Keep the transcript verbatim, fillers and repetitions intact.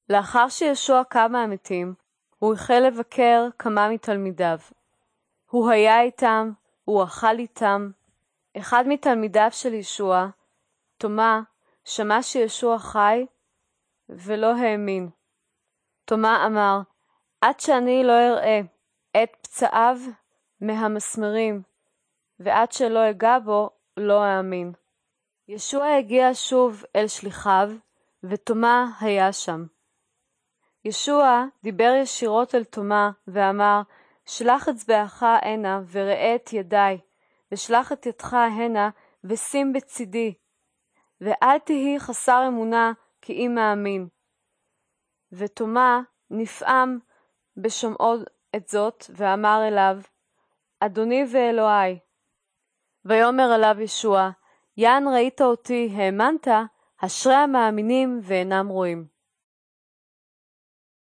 לאחר שישוע קם מהמתים, הוא החל לבקר כמה מתלמידיו. הוא היה איתם, הוא אכל איתם. אחד מתלמידיו של ישוע, תומה, שמע שישוע חי ולא האמין. תומה אמר, עד שאני לא אראה את פצעיו מהמסמרים, ועד שלא אגע בו, לא האמין. ישוע הגיע שוב אל שליחיו, ותומה היה שם. ישוע דיבר ישירות אל תומה ואמר, שלח אצבעך הנה וראה את ידיי, ושלח את ידך הנה ושים בצידי, ואל תהי חסר אמונה כי אם מאמין. ותומה נפעם בשומעו את זאת ואמר אליו, אדוני ואלוהי. ויאמר אליו ישוע, יען ראית אותי, האמנת, אשרי המאמינים ואינם רואים.